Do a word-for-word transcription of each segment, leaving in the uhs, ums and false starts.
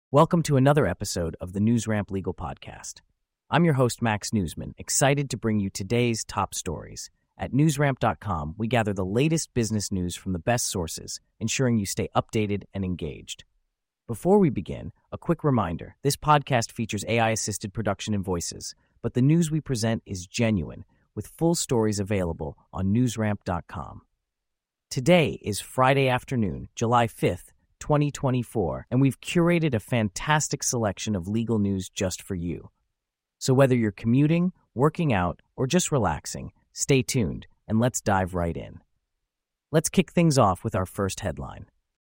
Welcome to another episode of the NewsRamp Legal Podcast. I'm your host, Max Newsman, excited to bring you today's top stories. At newsramp dot com, we gather the latest business news from the best sources, ensuring you stay updated and engaged. Before we begin, a quick reminder, this podcast features A I-assisted production and voices, but the news we present is genuine, with full stories available on newsramp dot com. Today is Friday afternoon, July fifth, twenty twenty-four, and we've curated a fantastic selection of legal news just for you. So whether you're commuting, working out, or just relaxing, stay tuned, and let's dive right in. Let's kick things off with our first headline.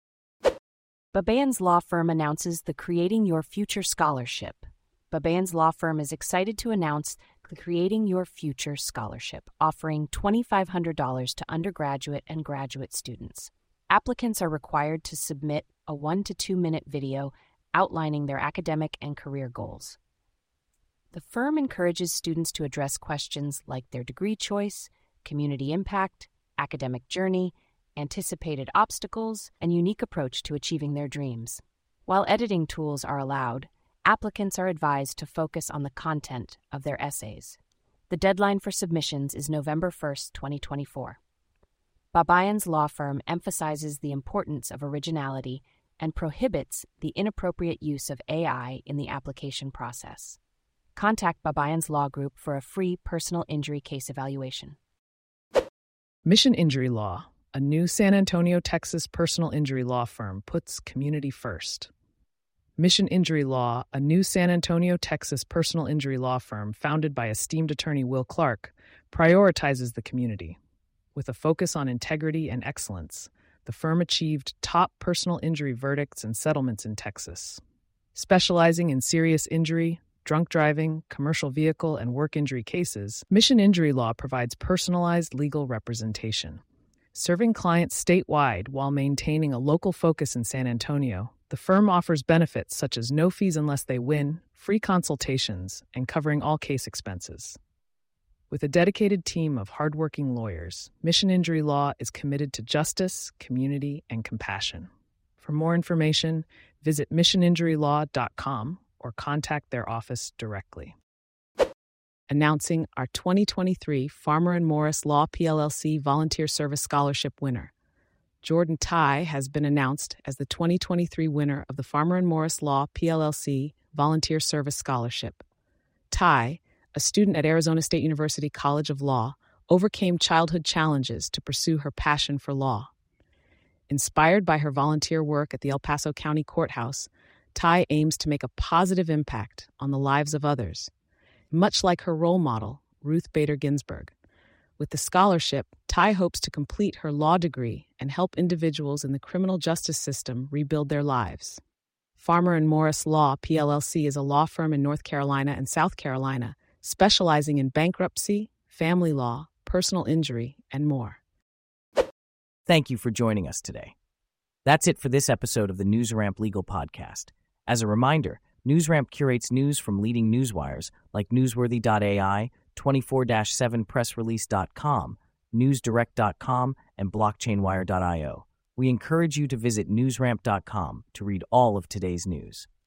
Babayans Law Firm announces the Creating Your Future Scholarship. Babayans Law Firm is excited to announce the Creating Your Future Scholarship, offering two thousand five hundred dollars to undergraduate and graduate students. Applicants are required to submit a one to two minute video outlining their academic and career goals. The firm encourages students to address questions like their degree choice, community impact, academic journey, anticipated obstacles, and unique approach to achieving their dreams. While editing tools are allowed, applicants are advised to focus on the content of their essays. The deadline for submissions is November first, twenty twenty-four. Babayans Law Firm emphasizes the importance of originality and prohibits the inappropriate use of A I in the application process. Contact Babayans Law Group for a free personal injury case evaluation. Mission Injury Law, a new San Antonio, Texas personal injury law firm, puts community first. Mission Injury Law, a new San Antonio, Texas personal injury law firm founded by esteemed attorney Will Clark, prioritizes the community. With a focus on integrity and excellence, the firm achieved top personal injury verdicts and settlements in Texas. Specializing in serious injury, drunk driving, commercial vehicle, and work injury cases, Mission Injury Law provides personalized legal representation. Serving clients statewide while maintaining a local focus in San Antonio, the firm offers benefits such as no fees unless they win, free consultations, and covering all case expenses. With a dedicated team of hardworking lawyers, Mission Injury Law is committed to justice, community, and compassion. For more information, visit mission injury law dot com or contact their office directly. Announcing our twenty twenty-three Farmer and Morris Law P L L C Volunteer Service Scholarship winner. Jordan Tai has been announced as the twenty twenty-three winner of the Farmer and Morris Law P L L C Volunteer Service Scholarship. Tai, a student at Arizona State University College of Law, overcame childhood challenges to pursue her passion for law. Inspired by her volunteer work at the El Paso County Courthouse, Tai aims to make a positive impact on the lives of others, much like her role model, Ruth Bader Ginsburg. With the scholarship, Tai hopes to complete her law degree and help individuals in the criminal justice system rebuild their lives. Farmer and Morris Law P L L C is a law firm in North Carolina and South Carolina, specializing in bankruptcy, family law, personal injury, and more. Thank you for joining us today. That's it for this episode of the NewsRamp Legal Podcast. As a reminder, NewsRamp curates news from leading newswires like newsworthy dot A I, twenty-four seven press release dot com, news direct dot com, and blockchain wire dot io. We encourage you to visit newsramp dot com to read all of today's news.